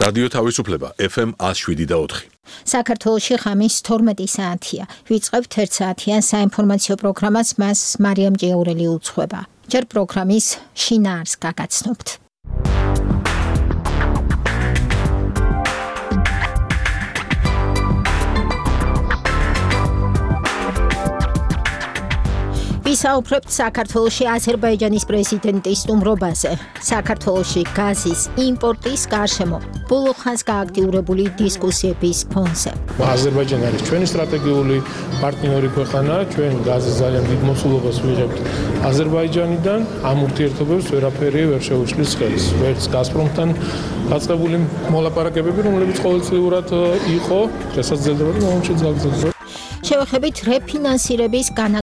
რადიო თავისუფლება FM 107.4. საქართველოში ღამის 12 საათია. ვიწყებთ 1 საათიან საინფორმაციო პროგრამას, მას მარიამ ჭიაურელი უძღვება. ჯერ პროგრამის შინაარს გაგაცნობთ. ვისაუბრებთ საქართველოში აზერბაიჯანის პრეზიდენტის სტუმრობაზე. საქართველოში გაზის იმპორტის გარშემო ბოლო ხანს გააქტიურებული დისკუსიების ფონზე. აზერბაიჯანი არის ჩვენი სტრატეგიული პარტნიორი ქვეყანა, ჩვენ გაზის ძალიან დიდ მოცულობას ვიღებთ აზერბაიჯანიდან, ამ ურთიერთობებს ვერაფერი ვერ შეუშლის ხელს. ვერც გაზპრომთან დაწყებული მოლაპარაკებები, რომლებიც ყოველწლიურად იყო, შესაძლებელი მომენტში ძალზედ. შევეხებით რეფინანსირების